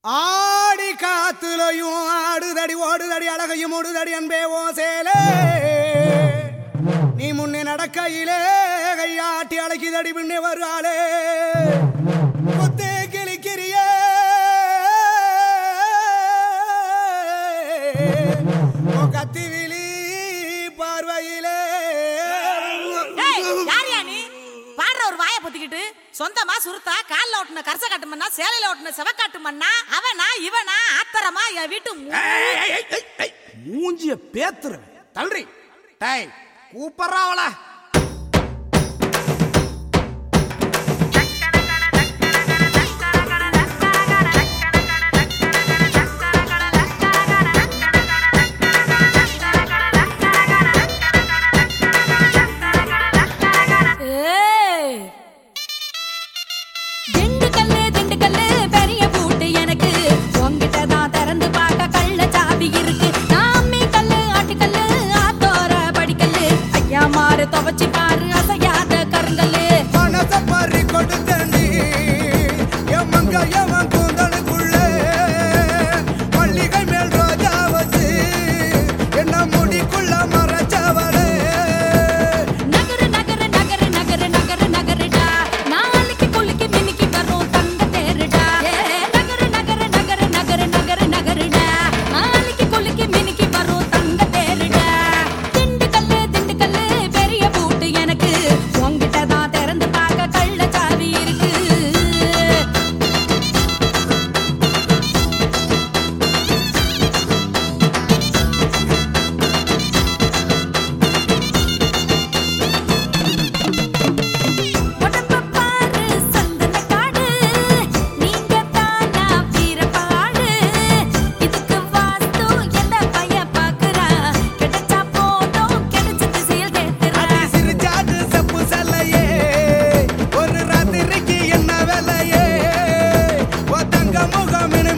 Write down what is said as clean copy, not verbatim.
ஆடி காத்துலையும் ஆடுதடி ஓடுதடி அழகையும் ஓடுதடி அன்பே ஓ சேலே நீ முன்னே நடக்கையிலே கையாட்டி அழைக்குதடி பின்னே வருகாலே குத்தே கிளிக்கிறியே கத்தி விழி பார்வையிலே ஒரு வாயை பொத்திக்கிட்டு சொந்தமா சுருத்தா கால்ல ஓட்டுன கரச காட்டு மண்ணா சேலையில ஓட்டுன செவக்காட்டு மண்ணா அவனா இவனா ஆத்தரமா என் வீட்டு மூஞ்சிய பேத்துற தள்ளுறி டேய் கூப்பறாவளா துவச்சி பாரு அசையாத கருங்கல்லு மனச பறி கொடுத்தண்டி என் மங்க எவன் கூந்தலுக்குள்ளே மல்லிகை மேல் ரோஜா வச்சு என்ன முடிக்குள்ள மறைச்சவளே நகரு நகரு நகரு நகரு நகரு நகருடா நாளைக்கு குளிக்கு மினிக்கு வரும் தங்க தேருடா நகரு நகரு நகரு நகரு நகரு நகருடா நாளைக்கு குளிக்கு மினிக்கு வரும் தங்க தேருடா முகம்